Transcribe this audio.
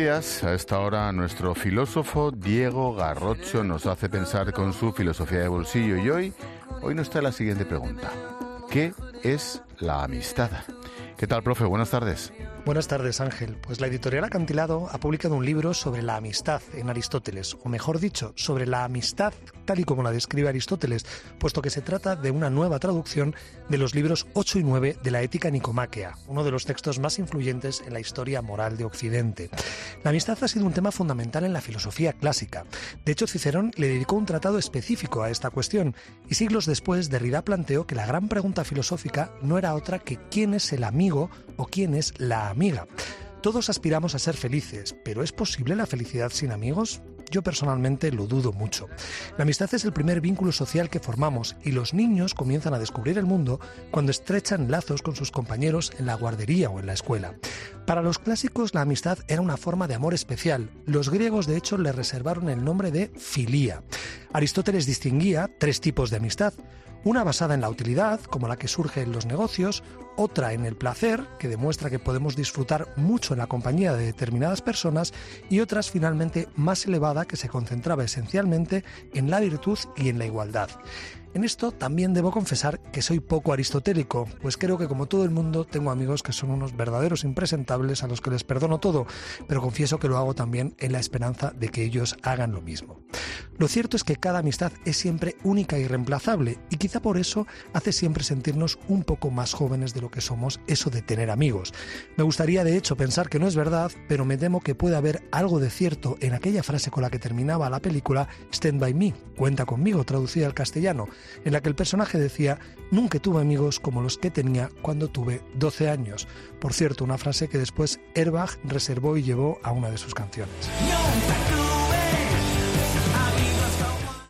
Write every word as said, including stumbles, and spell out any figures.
días. A esta hora nuestro filósofo Diego Garrocho nos hace pensar con su filosofía de bolsillo y hoy, hoy nos trae la siguiente pregunta. ¿Qué es la amistad? ¿Qué tal, profe? Buenas tardes. Buenas tardes, Ángel. Pues la editorial Acantilado ha publicado un libro sobre la amistad en Aristóteles, o mejor dicho, sobre la amistad tal y como la describe Aristóteles, puesto que se trata de una nueva traducción de los libros ocho y nueve de la Ética Nicomáquea, uno de los textos más influyentes en la historia moral de Occidente. La amistad ha sido un tema fundamental en la filosofía clásica. De hecho, Cicerón le dedicó un tratado específico a esta cuestión, y siglos después Derrida planteó que la gran pregunta filosófica no era otra que quién es el amigo o quién es la amiga. Todos aspiramos a ser felices, pero ¿es posible la felicidad sin amigos? Yo personalmente lo dudo mucho. La amistad es el primer vínculo social que formamos y los niños comienzan a descubrir el mundo cuando estrechan lazos con sus compañeros en la guardería o en la escuela. Para los clásicos la amistad era una forma de amor especial. Los griegos de hecho le reservaron el nombre de filía. Aristóteles distinguía tres tipos de amistad. Una basada en la utilidad, como la que surge en los negocios, otra en el placer, que demuestra que podemos disfrutar mucho en la compañía de determinadas personas, y otras finalmente más elevada, que se concentraba esencialmente en la virtud y en la igualdad. En esto también debo confesar que soy poco aristotélico, pues creo que como todo el mundo tengo amigos que son unos verdaderos impresentables a los que les perdono todo, pero confieso que lo hago también en la esperanza de que ellos hagan lo mismo. Lo cierto es que cada amistad es siempre única y irreemplazable, y quizá por eso hace siempre sentirnos un poco más jóvenes de lo que somos eso de tener amigos. Me gustaría de hecho pensar que no es verdad, pero me temo que puede haber algo de cierto en aquella frase con la que terminaba la película Stand By Me, cuenta conmigo, traducida al castellano, en la que el personaje decía: nunca tuve amigos como los que tenía cuando tuve doce años. Por cierto, una frase que después Erbach reservó y llevó a una de sus canciones.